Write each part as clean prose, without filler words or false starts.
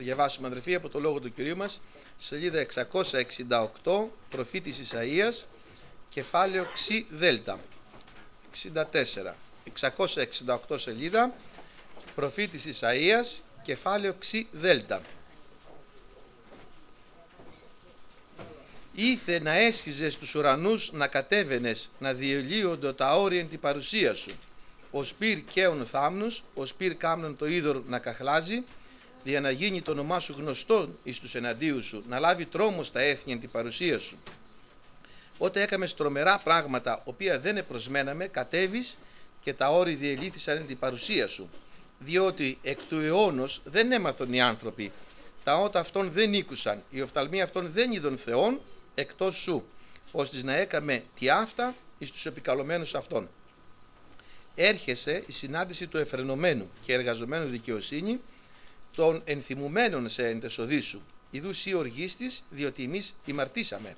Διαβάσουμε, αδερφοί, από το Λόγο του Κυρίου μας, σελίδα 668, προφήτης Ισαΐας, κεφάλαιο Ξ Δέλτα, 64. 668 σελίδα, προφήτης Ισαΐας, κεφάλαιο Ξ Δέλτα. Ήθε να έσχιζες τους ουρανούς να κατέβαινες, να διελύονται τα όρια εν την παρουσία σου. Ο σπύρ καίων θάμνους, ο σπύρ κάμνων το είδωρ να καχλάζει, για να γίνει το όνομά σου γνωστό εις τους εναντίους σου, να λάβει τρόμο στα έθνη εν την παρουσία σου. Όταν έκαμε τρομερά πράγματα, οποία δεν επροσμέναμε, κατέβεις και τα όρη διελύθησαν εν την παρουσία σου. Διότι εκ του αιώνος δεν έμαθαν οι άνθρωποι, τα ότα αυτών δεν ήκουσαν, οι οφθαλμοί αυτών δεν είδον Θεόν εκτός σου, ώστε να έκαμε τι αυτά εις τους επικαλωμένους αυτών. Έρχεσαι η συνάντηση του εφρενωμένου και εργαζομένου δικαιοσύνη, των ενθυμουμένων σε εντεσοδί σου. Ιδού σύ οργίστης, διότι εμείς ημαρτήσαμε.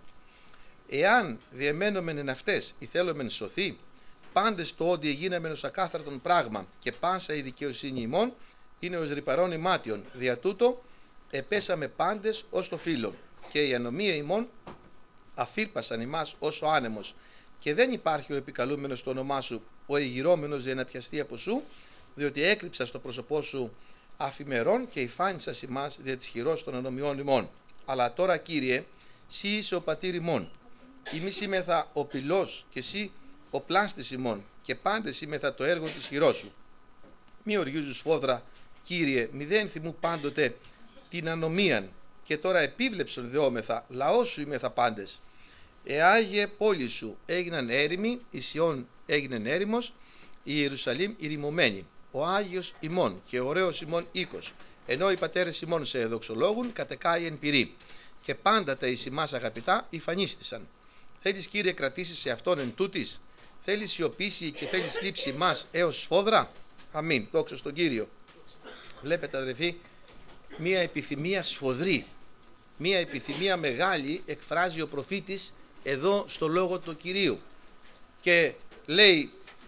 Εάν διεμένομεν εν αυτές ή θέλομεν σωθεί, πάντες το ότι εγίναμεν ως ακάθαρτον πράγμα και πάσα η δικαιοσύνη ημών είναι ως ρυπαρών ημάτιον. Δια τούτο επέσαμε πάντες ως το φύλλον και η ανομία ημών αφήρπασαν ημάς ως ο άνεμος. Και δεν υπάρχει ο επικαλούμενος στο όνομά σου, ο εγυρώμενος για να πιαστεί από σου, διότι έκρυψα στο πρόσωπό σου αφημερών και υφάνισας ημάς δια της χειρός των ανομιών ημών. Αλλά τώρα, Κύριε, σύ είσαι ο πατήρ ημών. Εμείς είμεθα ο πυλός και εσύ ο πλάστης ημών, και πάντες είμεθα το έργο της χειρός σου. Μη οργίζους φόδρα, Κύριε, μη δεν θυμού πάντοτε την ανομίαν, και τώρα επίβλεψον δεόμεθα, λαός σου είμεθα πάντες. Άγιε πόλη σου έγιναν έρημοι, η Σιών έγιναν έρημος, η Ιερουσαλήμ ηρημωμένη. Ο Άγιος ημών και ωραίος ημών οίκος, ενώ οι πατέρες ημών σε εδοξολόγουν, κατεκάει εν πυρή. Και πάντα τα εις ημάς αγαπητά υφανίστησαν. Θέλεις, Κύριε, κρατήσεις σε αυτόν εν τούτης, θέλεις σιωπήσει και θέλεις λείψει ημάς έως σφόδρα. Αμήν. Δόξα στον Κύριο. Βλέπετε, αδερφοί, μία επιθυμία σφοδρή, μία επιθυμία μεγάλη εκφράζει ο προφήτης εδώ στο λόγο του Κυρίου. Και λέει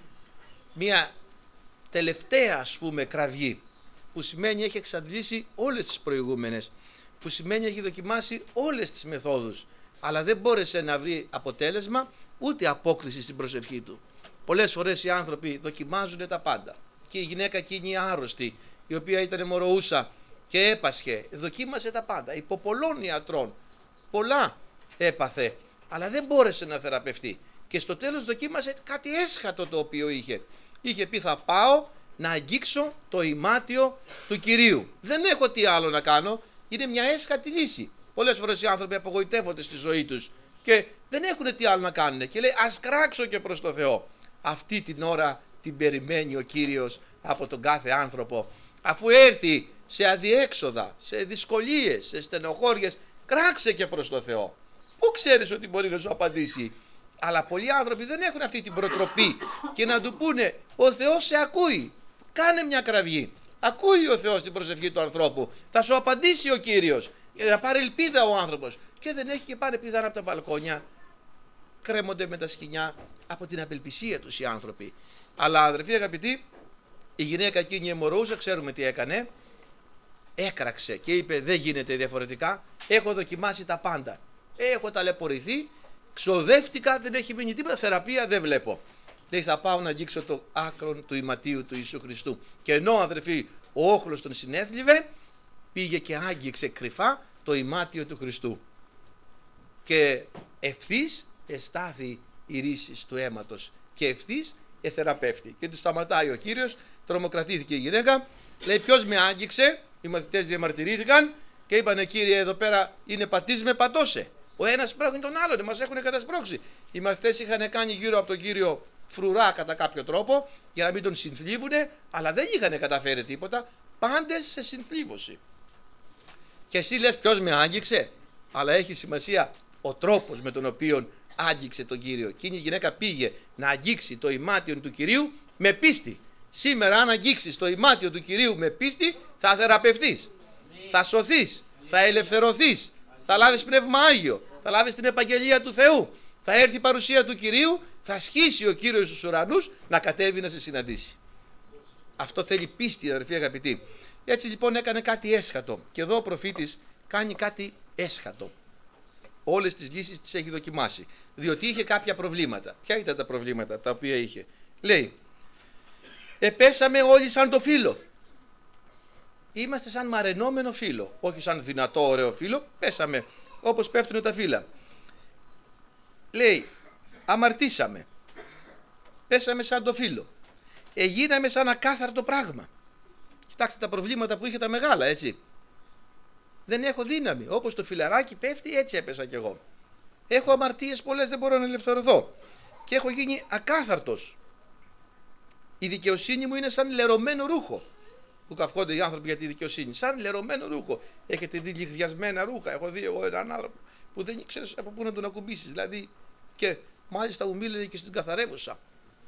μία τελευταία, ας πούμε, κραυγή, που σημαίνει έχει εξαντλήσει όλες τις προηγούμενες, που σημαίνει έχει δοκιμάσει όλες τις μεθόδους, αλλά δεν μπόρεσε να βρει αποτέλεσμα ούτε απόκριση στην προσευχή του. Πολλές φορές οι άνθρωποι δοκιμάζουν τα πάντα, και η γυναίκα εκείνη η άρρωστη, η οποία ήταν μοροούσα και έπασχε, δοκίμασε τα πάντα υπό πολλών ιατρών, πολλά έπαθε, αλλά δεν μπόρεσε να θεραπευτεί, και στο τέλος δοκίμασε κάτι έσχατο το οποίο είχε πει, θα πάω να αγγίξω το ημάτιο του Κυρίου, δεν έχω τι άλλο να κάνω. Είναι μια έσχατη λύση. Πολλές φορές οι άνθρωποι απογοητεύονται στη ζωή τους και δεν έχουν τι άλλο να κάνουν, και λέει, ας κράξω και προς το Θεό. Αυτή την ώρα την περιμένει ο Κύριος από τον κάθε άνθρωπο, αφού έρθει σε αδιέξοδα, σε δυσκολίες, σε στενοχώριες, κράξε και προς το Θεό. Πού ξέρεις ότι μπορεί να σου απαντήσει? Αλλά πολλοί άνθρωποι δεν έχουν αυτή την προτροπή και να του πούνε, ο Θεός σε ακούει, κάνε μια κραυγή. Ακούει ο Θεός την προσευχή του ανθρώπου, θα σου απαντήσει ο Κύριος, θα πάρει ελπίδα ο άνθρωπος. Και δεν έχει, και πάνε πηδάνε από τα μπαλκόνια, κρέμονται με τα σκοινιά από την απελπισία τους οι άνθρωποι. Αλλά, αδερφοί αγαπητοί, η γυναίκα εκείνη αιμορροούσα, ξέρουμε τι έκανε. Έκραξε και είπε, δεν γίνεται διαφορετικά, έχω δοκιμάσει τα πάντα, έχω ταλαιπωρηθεί, ξοδεύτηκα, δεν έχει μείνει τίποτα, θεραπεία δεν βλέπω. Λέει, θα πάω να αγγίξω το άκρον του ιματίου του Ιησού Χριστού. Και ενώ, αδερφοί, ο όχλος τον συνέθλιβε, πήγε και άγγιξε κρυφά το ημάτιο του Χριστού. Και ευθύς εστάθη η ρίση του αίματος και ευθύς εθεραπεύτη. Και του σταματάει ο Κύριος, τρομοκρατήθηκε η γυναίκα, λέει, ποιος με άγγιξε? Οι μαθητές διαμαρτυρήθηκαν και είπανε, Κύριε, εδώ πέρα είναι πατής με πατώσε. Ο ένας σπρώχνει τον άλλον, μας έχουν κατασπρώξει. Οι μαθητές είχαν κάνει γύρω από τον Κύριο φρουρά κατά κάποιο τρόπο για να μην τον συνθλίβουνε, αλλά δεν είχαν καταφέρει τίποτα, πάντες σε συνθλίβωση. Και εσύ λες, ποιος με άγγιξε? Αλλά έχει σημασία ο τρόπος με τον οποίο άγγιξε τον Κύριο. Εκείνη η γυναίκα πήγε να αγγίξει το ημάτιο του Κυρίου με πίστη. Σήμερα, αν αγγίξεις το ημάτιο του Κυρίου με πίστη, θα θεραπευτείς, θα σωθείς, θα ελευθερωθείς, θα λάβεις Πνεύμα Άγιο, θα λάβεις την επαγγελία του Θεού, θα έρθει η παρουσία του Κυρίου, θα σχίσει ο Κύριος στους ουρανούς να κατέβει να σε συναντήσει. Αυτό θέλει πίστη, αδερφοί αγαπητοί. Έτσι λοιπόν έκανε κάτι έσχατο. Και εδώ ο προφήτης κάνει κάτι έσχατο. Όλες τις λύσεις τις έχει δοκιμάσει. Διότι είχε κάποια προβλήματα. Ποια ήταν τα προβλήματα τα οποία είχε? Λέει, επέσαμε όλοι σαν το φύλλο. Είμαστε σαν μαρενόμενο φύλλο. Όχι σαν δυνατό ωραίο φύλλο. Πέσαμε όπως πέφτουν τα φύλλα. Λέει, αμαρτήσαμε. Πέσαμε σαν το φύλλο. Εγίναμε σαν ακάθαρτο πράγμα. Κοιτάξτε τα προβλήματα που είχε τα μεγάλα, έτσι. Δεν έχω δύναμη. Όπως το φιλαράκι πέφτει, έτσι έπεσα κι εγώ. Έχω αμαρτίες πολλές, δεν μπορώ να ελευθερωθώ. Και έχω γίνει ακάθαρτος. Η δικαιοσύνη μου είναι σαν λερωμένο ρούχο. Που καυχόνται οι άνθρωποι για τη δικαιοσύνη. Σαν λερωμένο ρούχο. Έχετε δει λιχδιασμένα ρούχα? Έχω δει εγώ έναν άνθρωπο που δεν ξέρει από πού να τον ακουμπήσεις. Δηλαδή, και μάλιστα μου μίλησε και στην καθαρεύουσα.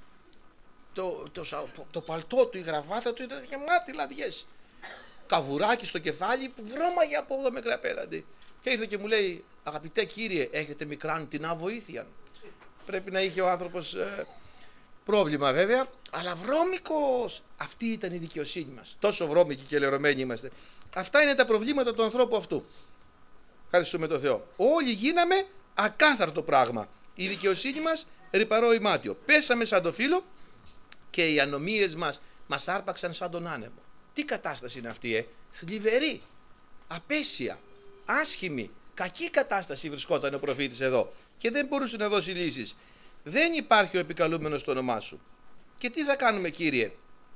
Το παλτό του, η γραβάτα του ήταν γεμάτη λαδιές. Καβουράκι στο κεφάλι που βρώμαγε από εδώ μέχρι απέναντι. Και ήρθε και μου λέει, αγαπητέ κύριε, έχετε μικράν την αβοήθεια? Πρέπει να είχε ο άνθρωπος πρόβλημα βέβαια, αλλά βρώμικος. Αυτή ήταν η δικαιοσύνη μας. Τόσο βρώμικοι και λερωμένοι είμαστε. Αυτά είναι τα προβλήματα του ανθρώπου αυτού. Ευχαριστούμε τον Θεό. Όλοι γίναμε ακάθαρτο πράγμα. Η δικαιοσύνη μας ρυπαρό ημάτιο. Πέσαμε σαν το φύλλο και οι ανομίες μας άρπαξαν σαν τον άνεμο. Τι κατάσταση είναι αυτή, θλιβερή, απέσια, άσχημη, κακή κατάσταση βρισκόταν ο προφήτης εδώ και δεν μπορούσε να δώσει λύσεις. Δεν υπάρχει ο επικαλούμενος στο όνομά σου. Και τι θα κάνουμε, κύριε?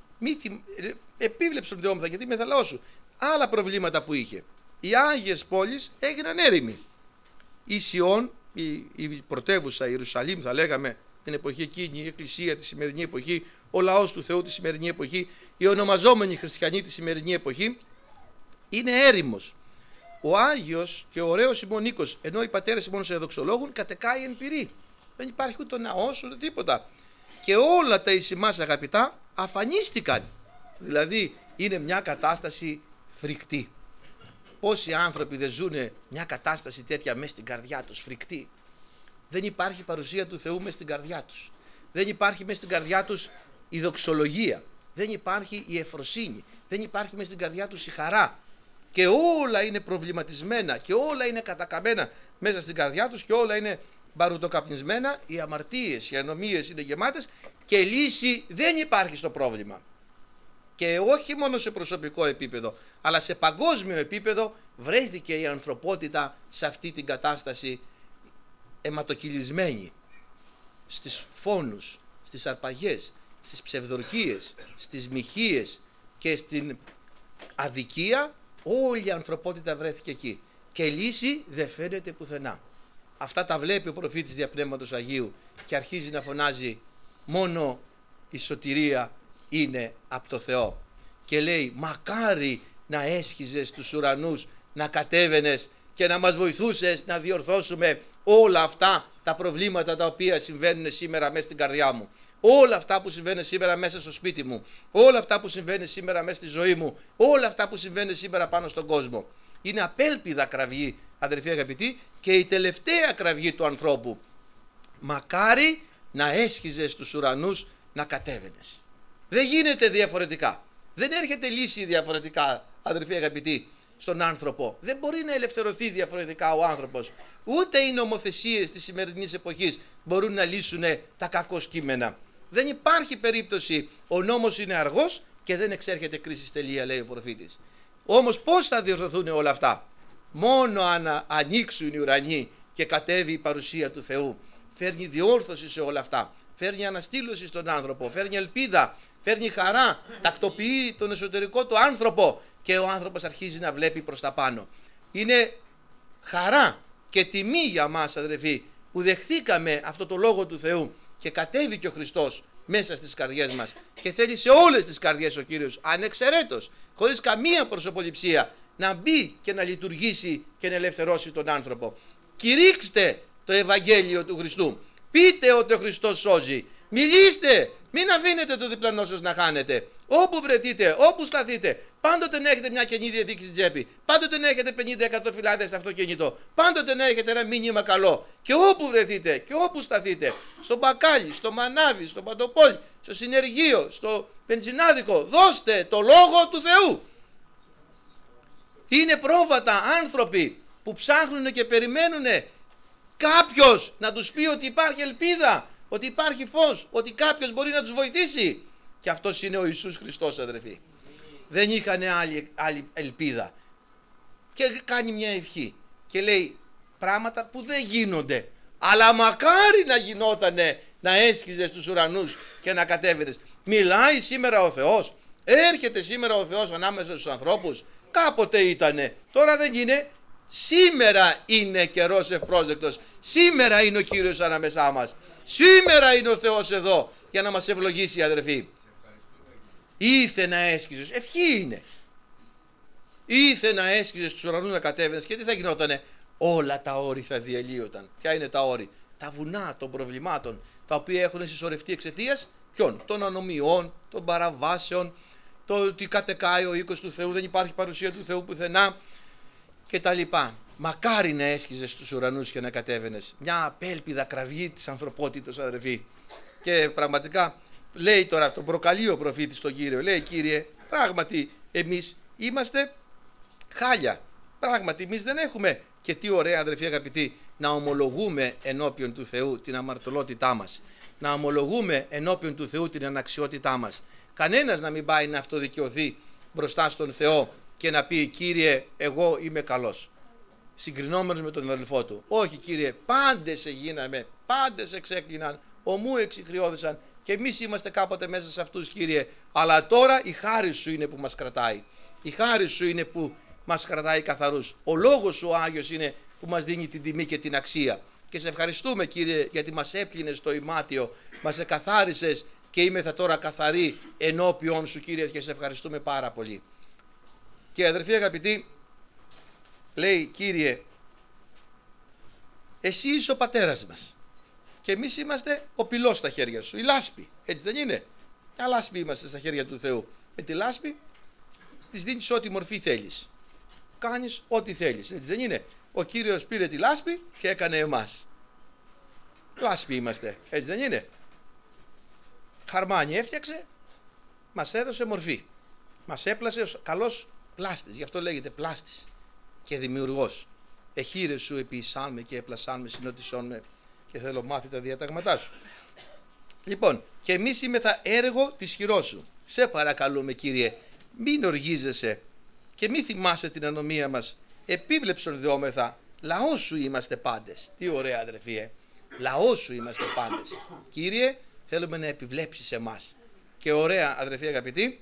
Επίβλεψε τον διόμεθα γιατί είμαι θα λαός σου. Άλλα προβλήματα που είχε. Οι άγιες πόλεις έγιναν έρημοι. Η Σιών, η πρωτεύουσα, η Ιερουσαλήμ θα λέγαμε την εποχή εκείνη, η Εκκλησία τη σημερινή εποχή, ο λαός του Θεού τη σημερινή εποχή, οι ονομαζόμενοι χριστιανοί τη σημερινή εποχή, είναι έρημος. Ο Άγιος και ο ωραίος ημών οίκος, ενώ οι πατέρες ημών σε δοξολόγουν, κατεκάει εν πυρή. Δεν υπάρχει ούτε ναός ούτε τίποτα. Και όλα τα εις ημάς αγαπητά αφανίστηκαν. Δηλαδή είναι μια κατάσταση φρικτή. Πόσοι άνθρωποι δεν ζουν μια κατάσταση τέτοια μέσα στην καρδιά τους, φρικτή. Δεν υπάρχει παρουσία του Θεού μέσα στην καρδιά τους. Δεν υπάρχει μέσα στην καρδιά τους η δοξολογία. Δεν υπάρχει η ευφροσύνη. Δεν υπάρχει μέσα στην καρδιά τους η χαρά. Και όλα είναι προβληματισμένα και όλα είναι κατακαμμένα μέσα στην καρδιά τους και όλα είναι μπαρουτοκαπνισμένα. Οι αμαρτίες, οι ανομίες είναι γεμάτες και λύση δεν υπάρχει στο πρόβλημα. Και όχι μόνο σε προσωπικό επίπεδο, αλλά σε παγκόσμιο επίπεδο βρέθηκε η ανθρωπότητα σε αυτή την κατάσταση αιματοκυλισμένη. Στις φόνους, στις αρπαγές, στις ψευδορκίες, στις μοιχείες και στην αδικία, όλη η ανθρωπότητα βρέθηκε εκεί. Και λύση δεν φαίνεται πουθενά. Αυτά τα βλέπει ο προφήτης δια Πνεύματος Αγίου και αρχίζει να φωνάζει, μόνο η σωτηρία είναι από το Θεό. Και λέει, μακάρι να έσχιζες τους ουρανούς, να κατέβαινες και να μας βοηθούσες να διορθώσουμε όλα αυτά τα προβλήματα τα οποία συμβαίνουν σήμερα μέσα στην καρδιά μου. Όλα αυτά που συμβαίνουν σήμερα μέσα στο σπίτι μου. Όλα αυτά που συμβαίνουν σήμερα μέσα στη ζωή μου. Όλα αυτά που συμβαίνουν σήμερα πάνω στον κόσμο. Είναι απέλπιδα κραυγή, αδερφοί αγαπητοί, και η τελευταία κραυγή του ανθρώπου. Μακάρι να έσχιζες τους ουρανούς να κατέβαινες. Δεν γίνεται διαφορετικά. Δεν έρχεται λύση διαφορετικά, αδερφοί αγαπητοί, στον άνθρωπο. Δεν μπορεί να ελευθερωθεί διαφορετικά ο άνθρωπος. Ούτε οι νομοθεσίες της σημερινής εποχής μπορούν να λύσουν τα κακώς κείμενα. Δεν υπάρχει περίπτωση. Ο νόμος είναι αργός και δεν εξέρχεται κρίση τελεία, λέει ο προφήτης. Όμως πώς θα διορθωθούν όλα αυτά? Μόνο αν ανοίξουν οι ουρανοί και κατέβει η παρουσία του Θεού. Φέρνει διόρθωση σε όλα αυτά. Φέρνει αναστήλωση στον άνθρωπο. Φέρνει ελπίδα. Φέρνει χαρά. Τακτοποιεί τον εσωτερικό του άνθρωπο. Και ο άνθρωπος αρχίζει να βλέπει προς τα πάνω. Είναι χαρά και τιμή για μας, αδερφοί, που δεχθήκαμε αυτό το λόγο του Θεού και κατέβηκε ο Χριστός μέσα στις καρδιές μας και θέλει σε όλες τις καρδιές ο Κύριος, ανεξαιρέτως, χωρίς καμία προσωποληψία, να μπει και να λειτουργήσει και να ελευθερώσει τον άνθρωπο. Κηρύξτε το Ευαγγέλιο του Χριστού. Πείτε ότι ο Χριστός σώζει. Μιλήστε. Μην αφήνετε το διπλανό σας να χάνετε. Όπου βρεθείτε, όπου σταθείτε, πάντοτε να έχετε μια καινή διαδίκη στην τσέπη. Πάντοτε να έχετε 50-100 φυλάδες στο αυτοκίνητο. Πάντοτε να έχετε ένα μήνυμα καλό. Και όπου βρεθείτε και όπου σταθείτε, στο μπακάλι, στο μανάβι, στο παντοπόλι, στο συνεργείο, στο πενζινάδικο, δώστε το λόγο του Θεού. Είναι πρόβατα άνθρωποι που ψάχνουν και περιμένουν κάποιος να τους πει ότι υπάρχει ελπίδα, ότι υπάρχει φως, ότι κάποιος μπορεί να τους βοηθήσει. Και αυτός είναι ο Ιησούς Χριστός, αδερφοί. Δεν είχαν άλλη ελπίδα. Και κάνει μια ευχή και λέει πράγματα που δεν γίνονται. Αλλά μακάρι να γινότανε, να έσχιζες στους ουρανούς και να κατέβαινες. Μιλάει σήμερα ο Θεός. Έρχεται σήμερα ο Θεός ανάμεσα στους ανθρώπους. Κάποτε ήτανε, τώρα δεν είναι. Σήμερα είναι καιρός ευπρόσδεκτος. Σήμερα είναι ο Κύριος ανάμεσά μας. Σήμερα είναι ο Θεός εδώ για να μας ευλογήσει, αδερφοί. Ήθε να έσχιζες, ευχή είναι. Ήθε να έσχιζες στους ουρανούς να κατέβαινες και τι θα γινότανε? Όλα τα όρη θα διελύονταν. Ποια είναι τα όρη? Τα βουνά των προβλημάτων, τα οποία έχουν συσσωρευτεί εξαιτίας ποιων? Των ανομιών, των παραβάσεων, το ότι κατεκάει ο οίκος του Θεού, δεν υπάρχει παρουσία του Θεού πουθενά και τα λοιπά. Μακάρι να έσχιζες στους ουρανούς και να κατέβαινες. Μια απέλπιδα κραυγή της ανθρωπότητος, αδερφοί. Και πραγματικά λέει τώρα, τον προκαλεί ο προφήτης τον Κύριο. Λέει, Κύριε, πράγματι εμείς είμαστε χάλια. Πράγματι εμείς δεν έχουμε. Και τι ωραία, αδερφοί αγαπητοί, να ομολογούμε ενώπιον του Θεού την αμαρτωλότητά μας. Να ομολογούμε ενώπιον του Θεού την αναξιότητά μας. Κανένας να μην πάει να αυτοδικαιωθεί μπροστά στον Θεό και να πει, Κύριε, εγώ είμαι καλός, συγκρινόμενος με τον αδελφό του. Όχι, Κύριε, πάντες σε γίναμε, πάντες σε ξέκλειναν, ομού εξηχριώδησαν και εμείς είμαστε κάποτε μέσα σε αυτούς, Κύριε. Αλλά τώρα η χάρη σου είναι που μας κρατάει. Η χάρη σου είναι που μας κρατάει καθαρούς. Ο λόγος σου ο Άγιος είναι που μας δίνει την τιμή και την αξία. Και σε ευχαριστούμε, Κύριε, γιατί μας έπλυνες το ημάτιο, μας εκαθάρισες και είμεθα τώρα καθαροί ενώπιον σου, Κύριε, και σε ευχαριστούμε πάρα πολύ. Και αδερφοί αγαπητοί, λέει, Κύριε, εσύ είσαι ο πατέρας μας και εμείς είμαστε ο πυλός στα χέρια σου, η λάσπη, έτσι δεν είναι? Μια λάσπη είμαστε στα χέρια του Θεού. Με τη λάσπη της δίνεις ό,τι μορφή θέλεις, κάνεις ό,τι θέλεις, έτσι δεν είναι? Ο Κύριος πήρε τη λάσπη και έκανε εμάς. Λάσπη είμαστε, έτσι δεν είναι? Χαρμάνι έφτιαξε, μας έδωσε μορφή, μας έπλασε ως καλός πλάστης, γι' αυτό λέγεται πλάστης και δημιουργός. Εχείρε σου επιεισάν με και έπλασάν με, συνότισόν με και θέλω μάθει τα διαταγματά σου. Λοιπόν, και εμείς είμεθα έργο της χειρός σου. Σε παρακαλούμε, Κύριε, μην οργίζεσαι και μην θυμάσαι την ανομία μας. Επίβλεψον δεόμεθα, λαός σου είμαστε πάντες. Τι ωραία, αδερφοί, λαός σου είμαστε πάντες. Κύριε, θέλουμε να επιβλέψεις εμάς. Και ωραία, αδερφοί αγαπητοί,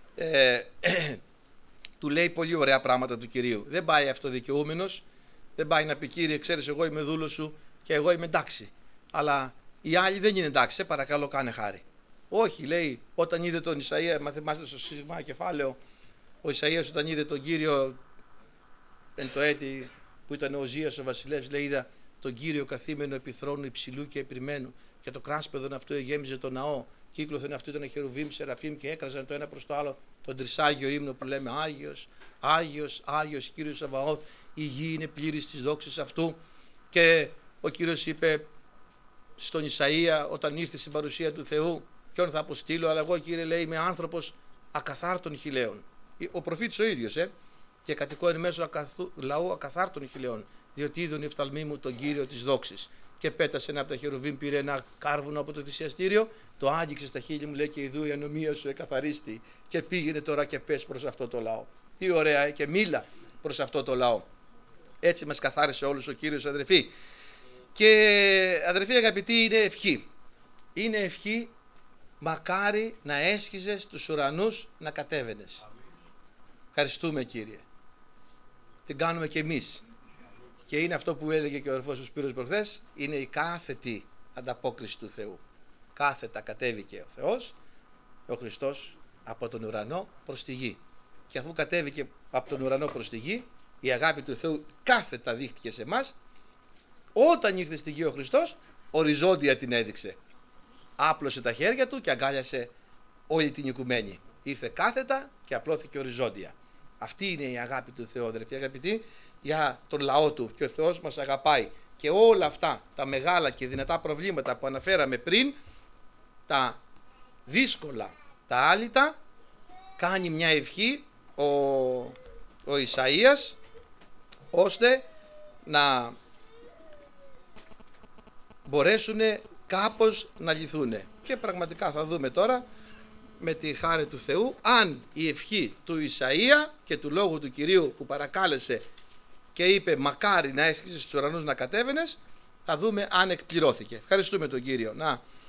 του λέει πολύ ωραία πράγματα του Κυρίου. Δεν πάει αυτοδικαιούμενος, δεν πάει να πει, Κύριε, ξέρεις, εγώ είμαι δούλος σου και εγώ είμαι εντάξει. Αλλά οι άλλοι δεν είναι εντάξει, σε παρακαλώ, κάνε χάρη. Όχι, λέει, όταν είδε τον Ισαΐα, μα θυμάστε στο σύστημα κεφάλαιο, ο Ισαΐας όταν είδε τον Κύριο εν το έτη που ήταν ο Ουζίας ο βασιλεύς, λέει, είδα τον Κύριο καθήμενο επί θρόνου υψηλού και επιρμένου και το κράσπεδον αυτού εγέμιζε το ναό. Κύκλωθεν αυτού ήταν χερουβίμ, σεραφίμ και έκραζαν το ένα προς το άλλο τον τρισάγιο ύμνο που λέμε Άγιος, Άγιος, Άγιος Κύριος Σαβαώθ, η γη είναι πλήρης της δόξης αυτού. Και ο Κύριος είπε στον Ισαΐα όταν ήρθε στην παρουσία του Θεού, ποιον θα αποστείλω, αλλά εγώ, Κύριε, λέει, είμαι άνθρωπος ακαθάρτων χιλέων. Ο προφήτης ο ίδιος, και κατοικώ εν μέσω λαού ακαθάρτων χιλέων, διότι είδον οι οφθαλμοί μου τον Κύριο της δόξης. Και πέτασε ένα από τα χερουβίμ, πήρε ένα κάρβουνο από το θυσιαστήριο, το άγγιξε στα χείλη μου, λέει, και ιδού η ανομία σου εκαθαρίστη. Και πήγαινε τώρα και πες προς αυτό το λαό. Τι ωραία, και μίλα προς αυτό το λαό. Έτσι μας καθάρισε όλους ο Κύριος, αδερφοί. Και αδερφοί αγαπητοί, είναι ευχή. Είναι ευχή, μακάρι να έσχιζες στους ουρανούς να κατέβαινες. Ευχαριστούμε, Κύριε. Την κάνουμε και εμείς. Και είναι αυτό που έλεγε και ο αδερφός ο Σπύρος προχθές, είναι η κάθετη ανταπόκριση του Θεού. Κάθετα κατέβηκε ο Θεός, ο Χριστός, από τον ουρανό προς τη γη. Και αφού κατέβηκε από τον ουρανό προς τη γη, η αγάπη του Θεού κάθετα δείχτηκε σε εμάς. Όταν ήρθε στη γη ο Χριστός, οριζόντια την έδειξε. Άπλωσε τα χέρια του και αγκάλιασε όλη την οικουμένη. Ήρθε κάθετα και απλώθηκε οριζόντια. Αυτή είναι η αγάπη του Θεού, αδερφοί αγαπητοί, για τον λαό του. Και ο Θεός μας αγαπάει. Και όλα αυτά τα μεγάλα και δυνατά προβλήματα που αναφέραμε πριν, τα δύσκολα, τα άλυτα, κάνει μια ευχή ο Ισαΐας, ώστε να μπορέσουν κάπως να λυθούν. Και πραγματικά θα δούμε τώρα με τη χάρη του Θεού αν η ευχή του Ισαΐα και του λόγου του Κυρίου που παρακάλεσε και είπε μακάρι να έσχιζες στους ουρανούς να κατέβαινες, θα δούμε αν εκπληρώθηκε. Ευχαριστούμε τον Κύριο.